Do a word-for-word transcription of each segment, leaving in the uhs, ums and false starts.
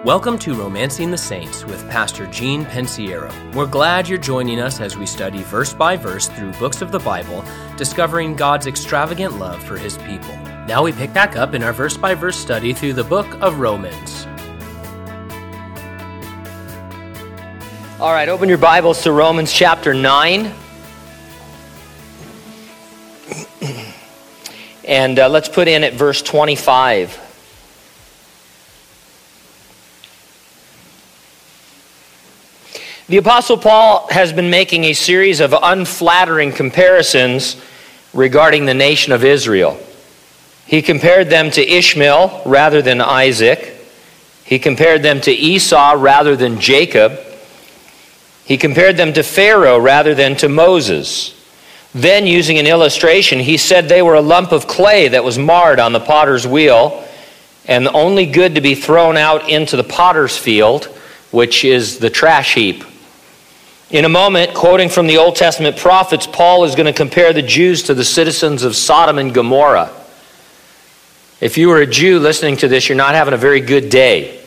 Welcome to Romancing the Saints with Pastor Gene Pensiero. We're glad you're joining us as we study verse by verse through books of the Bible, discovering God's extravagant love for His people. Now we pick back up in our verse by verse study through the book of Romans. All right, open your Bibles to Romans chapter nine. And uh, let's put in at verse twenty-five. The Apostle Paul has been making a series of unflattering comparisons regarding the nation of Israel. He compared them to Ishmael rather than Isaac. He compared them to Esau rather than Jacob. He compared them to Pharaoh rather than to Moses. Then, using an illustration, he said they were a lump of clay that was marred on the potter's wheel and only good to be thrown out into the potter's field, which is the trash heap. In a moment, quoting from the Old Testament prophets, Paul is going to compare the Jews to the citizens of Sodom and Gomorrah. If you were a Jew listening to this, you're not having a very good day.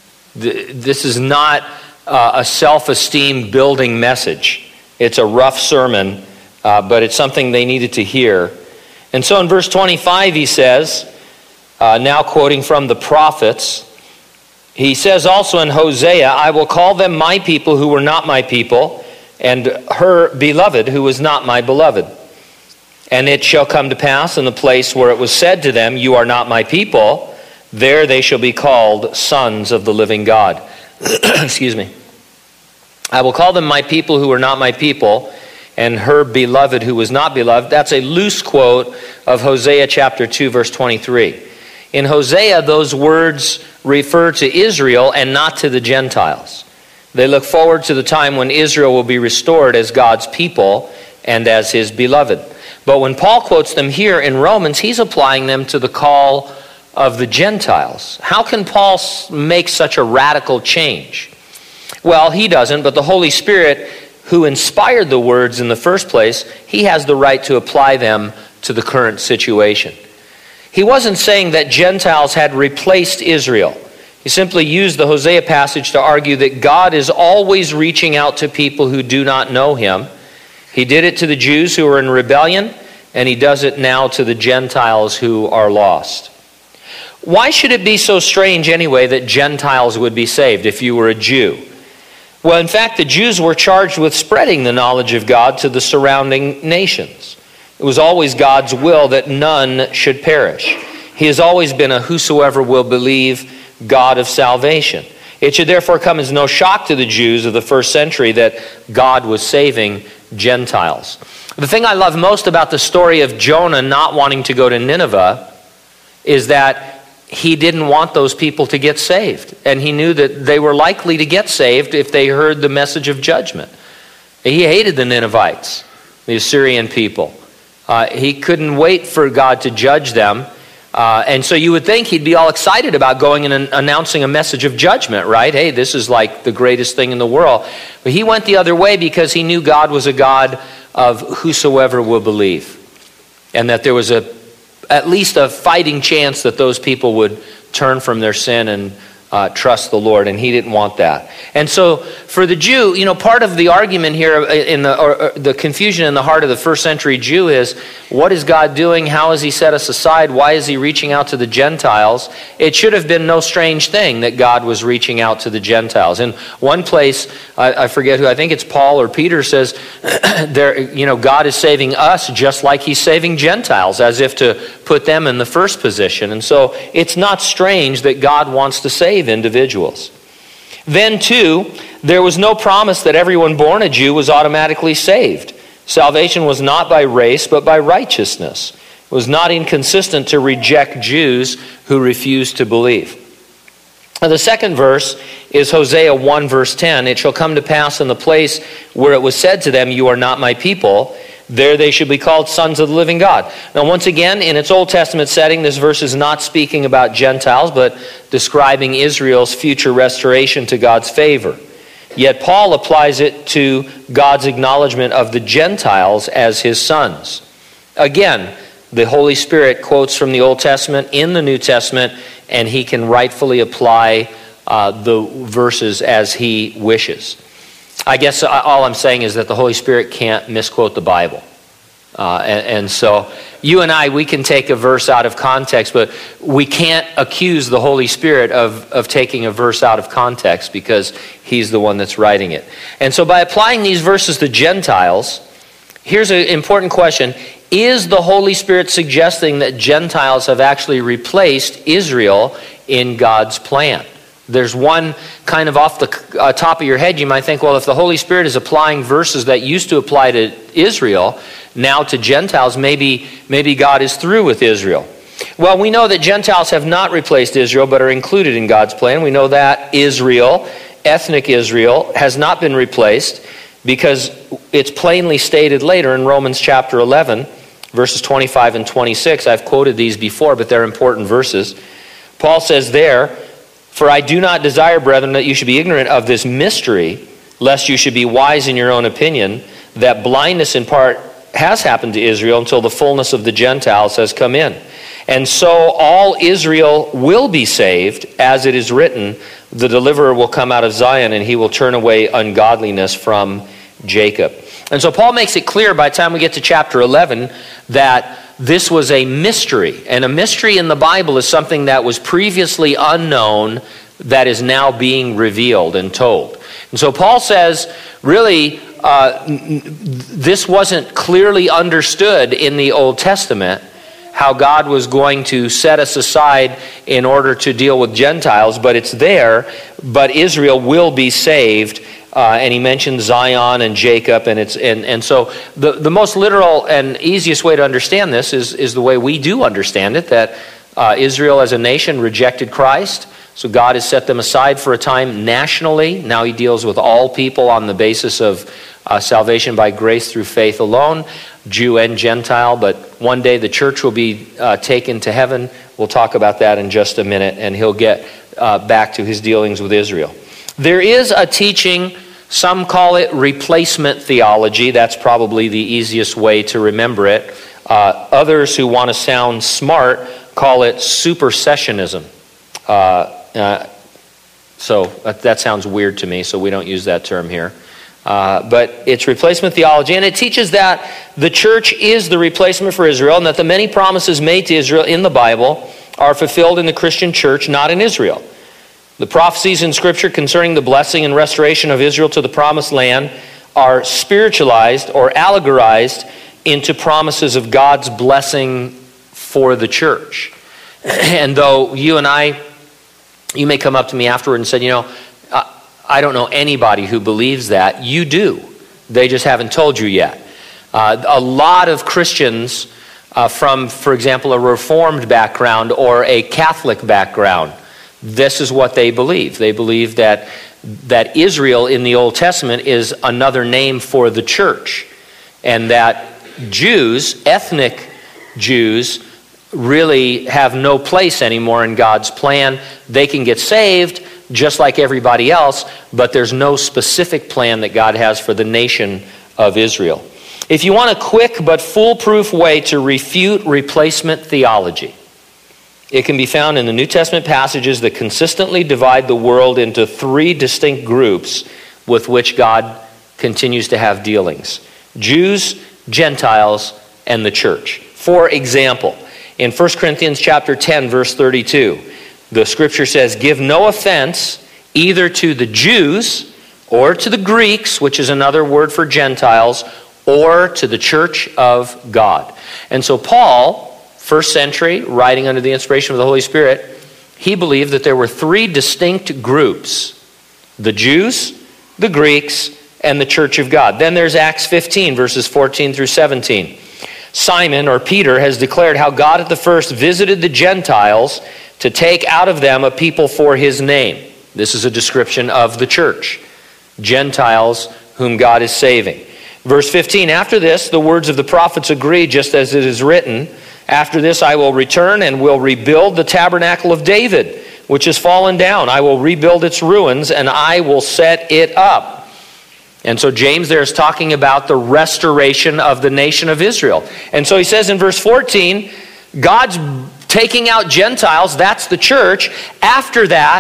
This is not a self-esteem building message. It's a rough sermon, uh, but it's something they needed to hear. And so in verse twenty-five he says, uh, now quoting from the prophets, he says also in Hosea, I will call them my people who were not my people, and her beloved who was not my beloved. And it shall come to pass in the place where it was said to them, you are not my people, there they shall be called sons of the living God. Excuse me. I will call them my people who were not my people, and her beloved who was not beloved. That's a loose quote of Hosea chapter two, verse twenty-three. In Hosea, those words refer to Israel and not to the Gentiles. They look forward to the time when Israel will be restored as God's people and as His beloved. But when Paul quotes them here in Romans, he's applying them to the call of the Gentiles. How can Paul make such a radical change? Well, he doesn't, but the Holy Spirit, who inspired the words in the first place, he has the right to apply them to the current situation. He wasn't saying that Gentiles had replaced Israel. He simply used the Hosea passage to argue that God is always reaching out to people who do not know Him. He did it to the Jews who were in rebellion, and He does it now to the Gentiles who are lost. Why should it be so strange anyway that Gentiles would be saved if you were a Jew? Well, in fact, the Jews were charged with spreading the knowledge of God to the surrounding nations. It was always God's will that none should perish. He has always been a whosoever will believe God of salvation. It should therefore come as no shock to the Jews of the first century that God was saving Gentiles. The thing I love most about the story of Jonah not wanting to go to Nineveh is that he didn't want those people to get saved. And he knew that they were likely to get saved if they heard the message of judgment. He hated the Ninevites, the Assyrian people. Uh, he couldn't wait for God to judge them. Uh, and so you would think he'd be all excited about going and an- announcing a message of judgment, right? Hey, this is like the greatest thing in the world. But he went the other way because he knew God was a God of whosoever will believe. And that there was a at least a fighting chance that those people would turn from their sin and Uh, trust the Lord, and he didn't want that. And so for the Jew, you know, part of the argument here in the or, or the confusion in the heart of the first century Jew is, what is God doing? How has He set us aside? Why is He reaching out to the Gentiles? It should have been no strange thing that God was reaching out to the Gentiles. In one place, I, I forget who, I think it's Paul or Peter says, there, you know, God is saving us just like He's saving Gentiles, as if to put them in the first position. And so it's not strange that God wants to save individuals. Then too, there was no promise that everyone born a Jew was automatically saved. Salvation was not by race, but by righteousness. It was not inconsistent to reject Jews who refused to believe. Now, the second verse is Hosea one verse ten. It shall come to pass in the place where it was said to them, you are not my people, there they should be called sons of the living God. Now, once again, in its Old Testament setting, this verse is not speaking about Gentiles, but describing Israel's future restoration to God's favor. Yet Paul applies it to God's acknowledgement of the Gentiles as His sons. Again, the Holy Spirit quotes from the Old Testament in the New Testament, and He can rightfully apply uh, the verses as he wishes. I guess all I'm saying is that the Holy Spirit can't misquote the Bible. Uh, and, and so you and I, we can take a verse out of context, but we can't accuse the Holy Spirit of, of taking a verse out of context because he's the one that's writing it. And so by applying these verses to Gentiles, here's an important question. Is the Holy Spirit suggesting that Gentiles have actually replaced Israel in God's plan? There's one kind of off the uh, top of your head, you might think, well, if the Holy Spirit is applying verses that used to apply to Israel, now to Gentiles, maybe, maybe God is through with Israel. Well, we know that Gentiles have not replaced Israel, but are included in God's plan. We know that Israel, ethnic Israel, has not been replaced because it's plainly stated later in Romans chapter eleven, verses twenty-five and twenty-six. I've quoted these before, but they're important verses. Paul says there, "For I do not desire, brethren, that you should be ignorant of this mystery, lest you should be wise in your own opinion, that blindness in part has happened to Israel until the fullness of the Gentiles has come in. And so all Israel will be saved, as it is written, the deliverer will come out of Zion, and he will turn away ungodliness from Jacob." And so Paul makes it clear by the time we get to chapter eleven that this was a mystery. And a mystery in the Bible is something that was previously unknown that is now being revealed and told. And so Paul says, really, uh, this wasn't clearly understood in the Old Testament, how God was going to set us aside in order to deal with Gentiles, but it's there, but Israel will be saved. Uh, and he mentioned Zion and Jacob, and it's and, and so the, the most literal and easiest way to understand this is, is the way we do understand it, that uh, Israel as a nation rejected Christ, so God has set them aside for a time nationally. Now he deals with all people on the basis of uh, salvation by grace through faith alone, Jew and Gentile, but one day the church will be uh, taken to heaven. We'll talk about that in just a minute, and he'll get uh, back to his dealings with Israel. There is a teaching, some call it replacement theology. That's probably the easiest way to remember it. Uh, others who want to sound smart call it supersessionism. Uh, uh, so that, that sounds weird to me, so we don't use that term here. Uh, but it's replacement theology, and it teaches that the church is the replacement for Israel, and that the many promises made to Israel in the Bible are fulfilled in the Christian church, not in Israel. The prophecies in Scripture concerning the blessing and restoration of Israel to the promised land are spiritualized or allegorized into promises of God's blessing for the church. And though you and I, you may come up to me afterward and say, you know, I don't know anybody who believes that. You do. They just haven't told you yet. Uh, a lot of Christians uh, from, for example, a Reformed background or a Catholic background, this is what they believe. They believe that that Israel in the Old Testament is another name for the church, and that Jews, ethnic Jews, really have no place anymore in God's plan. They can get saved just like everybody else, but there's no specific plan that God has for the nation of Israel. If you want a quick but foolproof way to refute replacement theology, it can be found in the New Testament passages that consistently divide the world into three distinct groups with which God continues to have dealings: Jews, Gentiles, and the church. For example, in First Corinthians chapter ten, verse thirty-two, the scripture says, "Give no offense either to the Jews or to the Greeks," which is another word for Gentiles, "or to the church of God." And so Paul, first century, writing under the inspiration of the Holy Spirit, he believed that there were three distinct groups: the Jews, the Greeks, and the church of God. Then there's Acts fifteen, verses fourteen through seventeen. Simon, or Peter, has declared how God at the first visited the Gentiles to take out of them a people for his name. This is a description of the church. Gentiles whom God is saving. Verse fifteen, "After this, the words of the prophets agree, just as it is written, after this I will return and will rebuild the tabernacle of David, which has fallen down. I will rebuild its ruins, and I will set it up." And so James there is talking about the restoration of the nation of Israel. And so he says in verse fourteen, God's taking out Gentiles, that's the church. After that,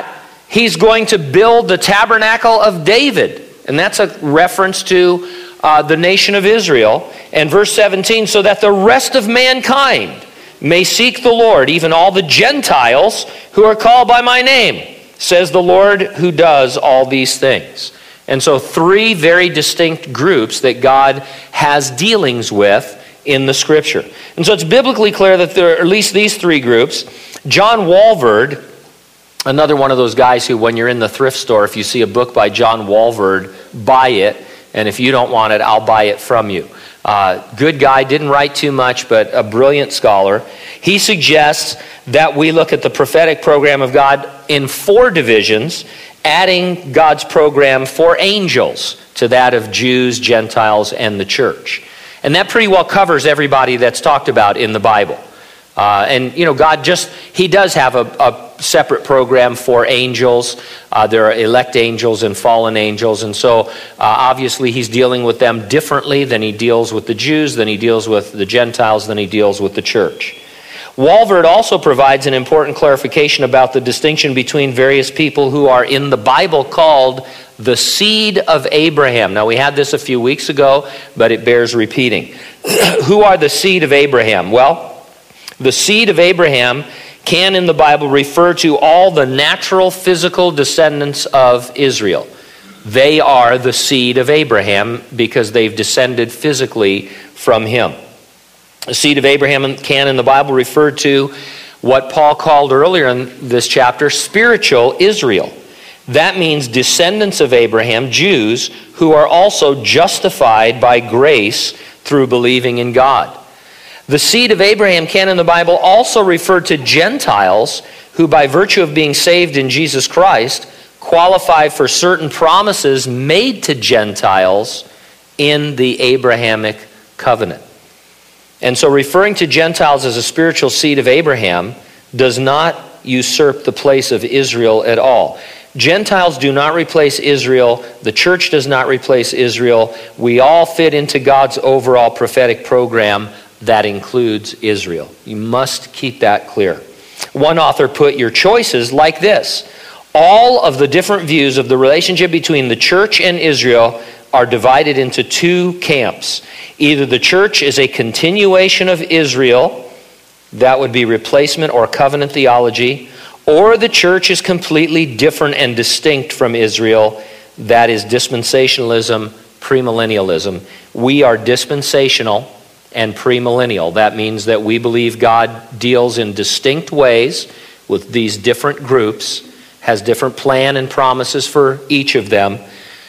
He's going to build the tabernacle of David. And that's a reference to uh, the nation of Israel. And verse seventeen, so that the rest of mankind may seek the Lord, even all the Gentiles who are called by my name, says the Lord who does all these things. And so three very distinct groups that God has dealings with in the Scripture. And so it's biblically clear that there are at least these three groups. John Walvoord, another one of those guys who, when you're in the thrift store, if you see a book by John Walvoord, buy it. And if you don't want it, I'll buy it from you. Uh, good guy, didn't write too much, but a brilliant scholar. He suggests that we look at the prophetic program of God in four divisions, adding God's program for angels to that of Jews, Gentiles, and the church. And that pretty well covers everybody that's talked about in the Bible. Uh, and, you know, God just, he does have a, a separate program for angels. Uh, there are elect angels and fallen angels. And so, uh, obviously, he's dealing with them differently than he deals with the Jews, than he deals with the Gentiles, than he deals with the church. Walvoord also provides an important clarification about the distinction between various people who are in the Bible called the seed of Abraham. Now, we had this a few weeks ago, but it bears repeating. Who are the seed of Abraham? Well, the seed of Abraham can in the Bible refer to all the natural physical descendants of Israel. They are the seed of Abraham because they've descended physically from him. The seed of Abraham can in the Bible refer to what Paul called earlier in this chapter spiritual Israel. That means descendants of Abraham, Jews, who are also justified by grace through believing in God. The seed of Abraham can in the Bible also refer to Gentiles who, by virtue of being saved in Jesus Christ, qualify for certain promises made to Gentiles in the Abrahamic covenant. And so referring to Gentiles as a spiritual seed of Abraham does not usurp the place of Israel at all. Gentiles do not replace Israel. The church does not replace Israel. We all fit into God's overall prophetic program that includes Israel. You must keep that clear. One author put your choices like this. All of the different views of the relationship between the church and Israel are divided into two camps. Either the church is a continuation of Israel, that would be replacement or covenant theology, or the church is completely different and distinct from Israel, that is dispensationalism, premillennialism. We are dispensational and premillennial. That means that we believe God deals in distinct ways with these different groups, has different plan and promises for each of them.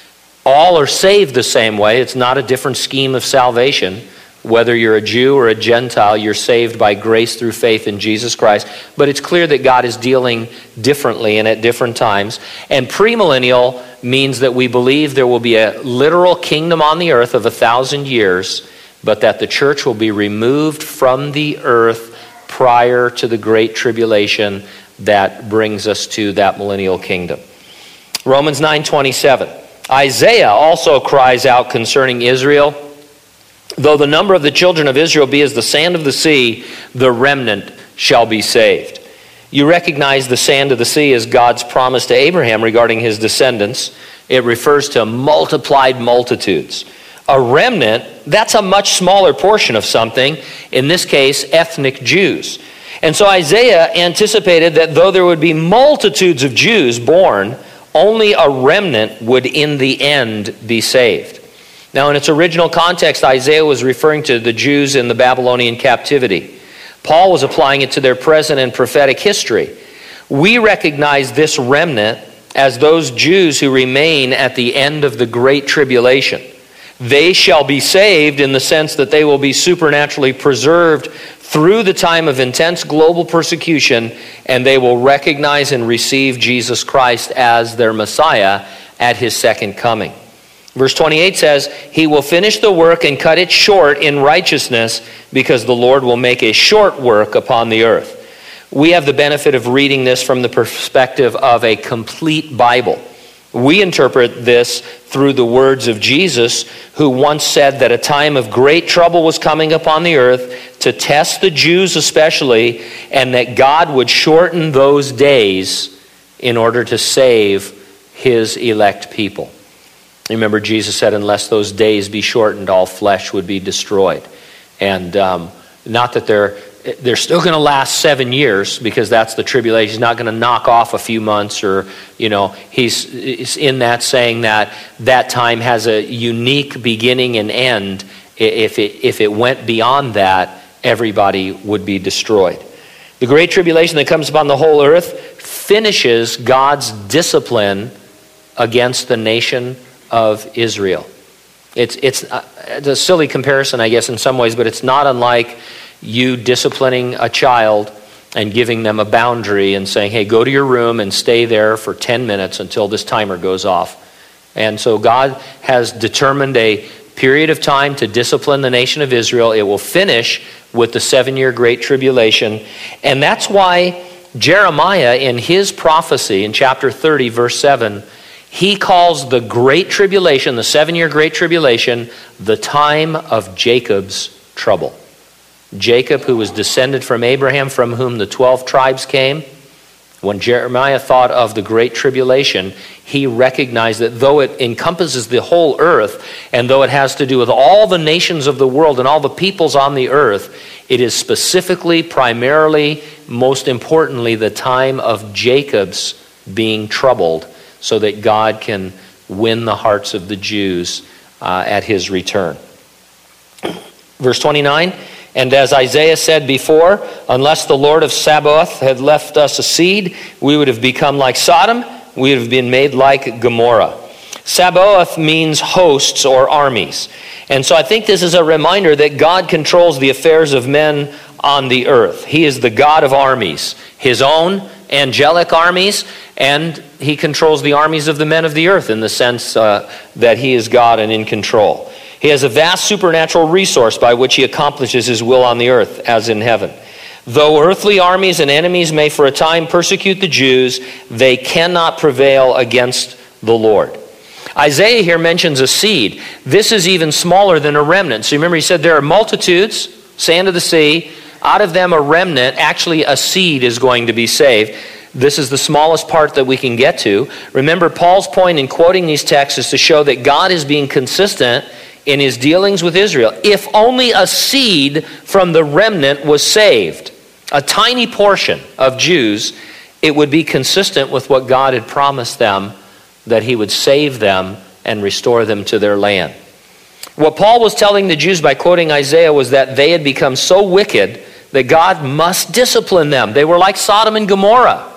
All are saved the same way. It's not a different scheme of salvation. Whether you're a Jew or a Gentile, you're saved by grace through faith in Jesus Christ. But it's clear that God is dealing differently and at different times. And premillennial means that we believe there will be a literal kingdom on the earth of a thousand years, but that the church will be removed from the earth prior to the great tribulation that brings us to that millennial kingdom. Romans nine twenty-seven. Isaiah also cries out concerning Israel, though the number of the children of Israel be as the sand of the sea, the remnant shall be saved. You recognize the sand of the sea as God's promise to Abraham regarding his descendants. It refers to multiplied multitudes. A remnant, that's a much smaller portion of something, in this case, ethnic Jews. And so Isaiah anticipated that though there would be multitudes of Jews born, only a remnant would in the end be saved. Now, in its original context, Isaiah was referring to the Jews in the Babylonian captivity. Paul was applying it to their present and prophetic history. We recognize this remnant as those Jews who remain at the end of the Great Tribulation. They shall be saved in the sense that they will be supernaturally preserved through the time of intense global persecution, and they will recognize and receive Jesus Christ as their Messiah at his second coming. Verse twenty-eight says, he will finish the work and cut it short in righteousness, because the Lord will make a short work upon the earth. We have the benefit of reading this from the perspective of a complete Bible. We interpret this through the words of Jesus, who once said that a time of great trouble was coming upon the earth to test the Jews especially, and that God would shorten those days in order to save his elect people. Remember, Jesus said, unless those days be shortened, all flesh would be destroyed. And um, not that they're they're still going to last seven years, because that's the tribulation. He's not going to knock off a few months, or, you know, he's, he's in that saying that that time has a unique beginning and end. If it, if it went beyond that, everybody would be destroyed. The great tribulation that comes upon the whole earth finishes God's discipline against the nation of Israel. It's, it's, a, it's a silly comparison, I guess, in some ways, but it's not unlike you disciplining a child and giving them a boundary and saying, hey, go to your room and stay there for ten minutes until this timer goes off. And so God has determined a period of time to discipline the nation of Israel. It will finish with the seven-year Great Tribulation. And that's why Jeremiah, in his prophecy in chapter thirty, verse seven, he calls the Great Tribulation, the seven-year Great Tribulation, the time of Jacob's trouble. Jacob, who was descended from Abraham, from whom the twelve tribes came, when Jeremiah thought of the Great Tribulation, he recognized that though it encompasses the whole earth, and though it has to do with all the nations of the world and all the peoples on the earth, it is specifically, primarily, most importantly, the time of Jacob's being troubled, so that God can win the hearts of the Jews uh, at his return. Verse twenty-nine, and as Isaiah said before, unless the Lord of Sabaoth had left us a seed, we would have become like Sodom, we would have been made like Gomorrah. Sabaoth means hosts or armies. And so I think this is a reminder that God controls the affairs of men on the earth. He is the God of armies, his own angelic armies, and he controls the armies of the men of the earth in the sense uh, that he is God and in control. He has a vast supernatural resource by which he accomplishes his will on the earth as in heaven. Though earthly armies and enemies may for a time persecute the Jews, they cannot prevail against the Lord. Isaiah here mentions a seed. This is even smaller than a remnant. So remember, he said there are multitudes, sand of the sea. Out of them a remnant, actually a seed is going to be saved. This is the smallest part that we can get to. Remember, Paul's point in quoting these texts is to show that God is being consistent in his dealings with Israel. If only a seed from the remnant was saved, a tiny portion of Jews, it would be consistent with what God had promised them, that he would save them and restore them to their land. What Paul was telling the Jews by quoting Isaiah was that they had become so wicked that God must discipline them. They were like Sodom and Gomorrah.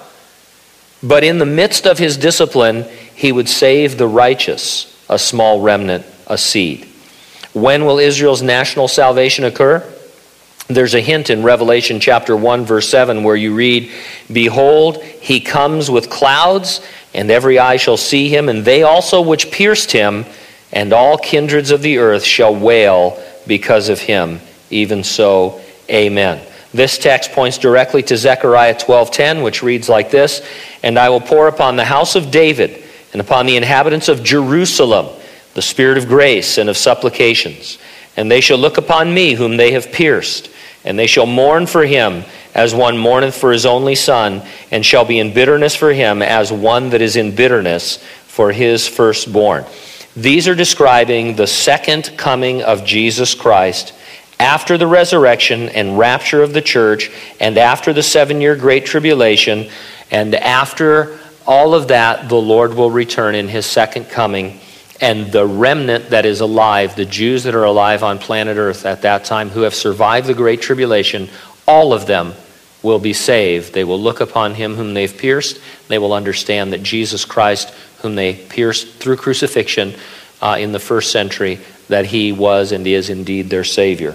But in the midst of his discipline, he would save the righteous, a small remnant, a seed. When will Israel's national salvation occur? There's a hint in Revelation chapter one, verse seven, where you read, behold, he comes with clouds, and every eye shall see him, and they also which pierced him, and all kindreds of the earth shall wail because of him. Even so, amen. This text points directly to Zechariah twelve ten, which reads like this, and I will pour upon the house of David and upon the inhabitants of Jerusalem the spirit of grace and of supplications. And they shall look upon me whom they have pierced, and they shall mourn for him as one mourneth for his only son, and shall be in bitterness for him as one that is in bitterness for his firstborn. These are describing the second coming of Jesus Christ after the resurrection and rapture of the church, and after the seven-year Great Tribulation, and after all of that, the Lord will return in his second coming. And the remnant that is alive, the Jews that are alive on planet Earth at that time, who have survived the Great Tribulation, all of them will be saved. They will look upon him whom they've pierced. They will understand that Jesus Christ, whom they pierced through crucifixion uh, in the first century, that he was and is indeed their Savior.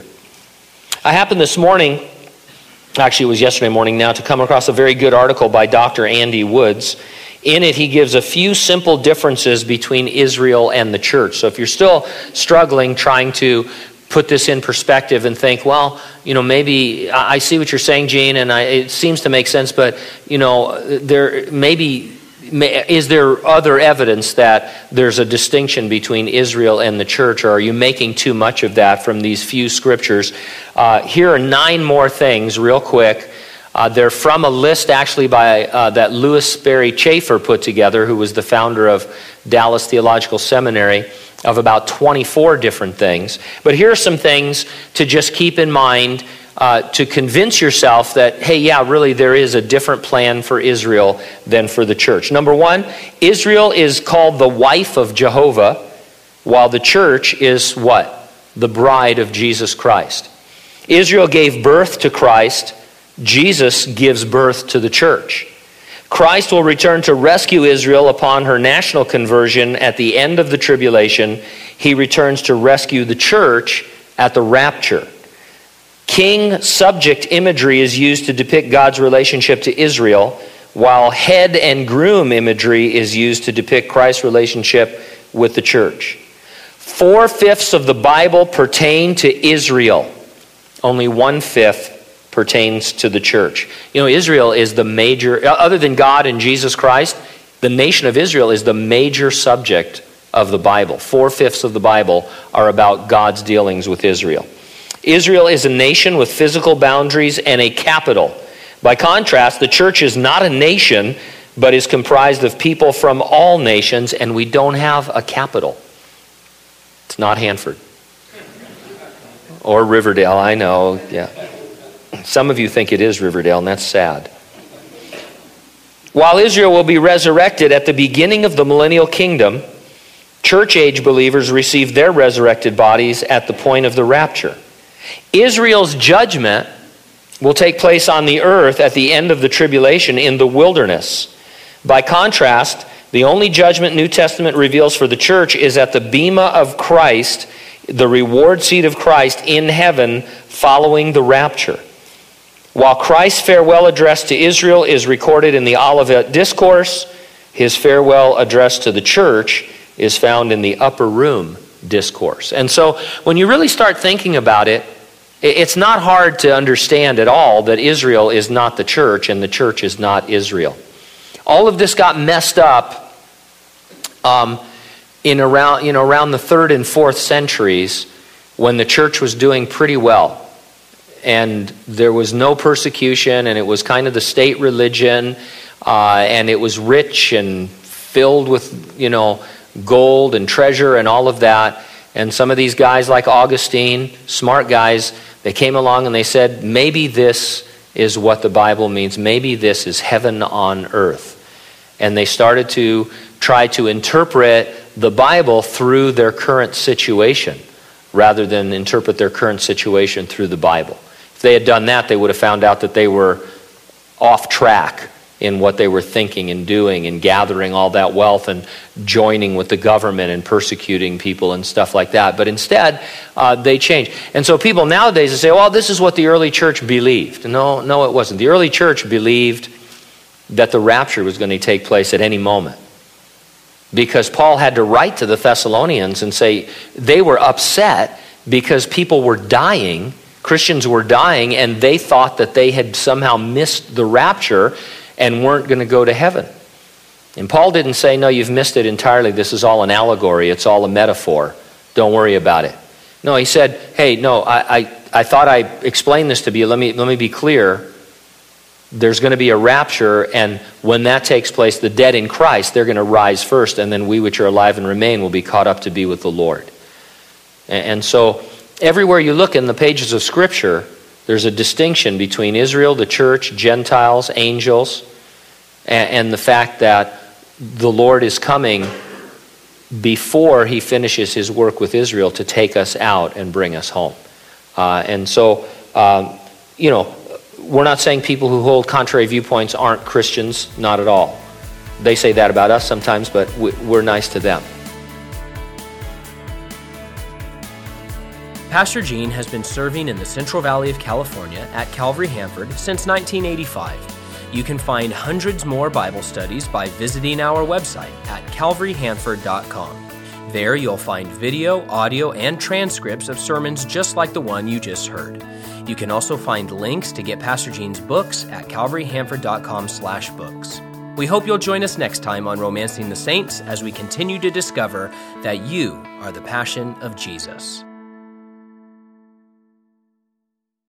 I happened this morning, actually it was yesterday morning now, to come across a very good article by Doctor Andy Woods. In it, he gives a few simple differences between Israel and the church. So if you're still struggling trying to put this in perspective and think, well, you know, maybe I see what you're saying, Gene, and I, it seems to make sense, but, you know, there maybe is there other evidence that there's a distinction between Israel and the church, or are you making too much of that from these few scriptures? Uh, here are nine more things real quick Uh, they're from a list actually by uh, that Louis Sperry Chafer put together, who was the founder of Dallas Theological Seminary, of about twenty-four different things. But here are some things to just keep in mind uh, to convince yourself that, hey, yeah, really there is a different plan for Israel than for the church. Number one, Israel is called the wife of Jehovah, while the church is what? The bride of Jesus Christ. Israel gave birth to Christ. Jesus gives birth to the church. Christ will return to rescue Israel upon her national conversion at the end of the tribulation. He returns to rescue the church at the rapture. King-subject imagery is used to depict God's relationship to Israel, while head and groom imagery is used to depict Christ's relationship with the church. Four-fifths of the Bible pertain to Israel. Only one-fifth pertains to the church. You know, Israel is the major, other than God and Jesus Christ, the nation of Israel is the major subject of the Bible. Four-fifths of the Bible are about God's dealings with Israel. Israel is a nation with physical boundaries and a capital. By contrast, the church is not a nation, but is comprised of people from all nations, and we don't have a capital. It's not Hanford. Or Riverdale, I know, yeah. Some of you think it is Riverdale, and that's sad. While Israel will be resurrected at the beginning of the millennial kingdom, church-age believers receive their resurrected bodies at the point of the rapture. Israel's judgment will take place on the earth at the end of the tribulation in the wilderness. By contrast, the only judgment New Testament reveals for the church is at the bema of Christ, the reward seat of Christ in heaven following the rapture. While Christ's farewell address to Israel is recorded in the Olivet Discourse, his farewell address to the church is found in the Upper Room Discourse. And so when you really start thinking about it, it's not hard to understand at all that Israel is not the church and the church is not Israel. All of this got messed up um, in around, you know, around the third and fourth centuries when the church was doing pretty well. And there was no persecution, and it was kind of the state religion, uh, and it was rich and filled with, you know, gold and treasure and all of that. And some of these guys like Augustine, smart guys, they came along and they said, maybe this is what the Bible means. Maybe this is heaven on earth. And they started to try to interpret the Bible through their current situation rather than interpret their current situation through the Bible. If they had done that, they would have found out that they were off track in what they were thinking and doing and gathering all that wealth and joining with the government and persecuting people and stuff like that. But instead, uh, they changed. And so people nowadays say, well, this is what the early church believed. No, no, it wasn't. The early church believed that the rapture was going to take place at any moment. Because Paul had to write to the Thessalonians and say they were upset because people were dying, Christians were dying, and they thought that they had somehow missed the rapture and weren't going to go to heaven. And Paul didn't say, no, you've missed it entirely. This is all an allegory. It's all a metaphor. Don't worry about it. No, he said, hey, no, I, I, I thought I explained this to you. Let me, let me be clear. There's going to be a rapture, and when that takes place, the dead in Christ, they're going to rise first, and then we which are alive and remain will be caught up to be with the Lord. And, and so everywhere you look in the pages of Scripture, there's a distinction between Israel, the church, Gentiles, angels, and, and the fact that the Lord is coming before he finishes his work with Israel to take us out and bring us home. Uh, and so, um, you know, we're not saying people who hold contrary viewpoints aren't Christians, not at all. They say that about us sometimes, but we're nice to them. Pastor Gene has been serving in the Central Valley of California at Calvary Hanford since nineteen eighty-five. You can find hundreds more Bible studies by visiting our website at calvary hanford dot com. There you'll find video, audio, and transcripts of sermons just like the one you just heard. You can also find links to get Pastor Gene's books at calvary hanford dot com slash books. We hope you'll join us next time on Romancing the Saints as we continue to discover that you are the passion of Jesus.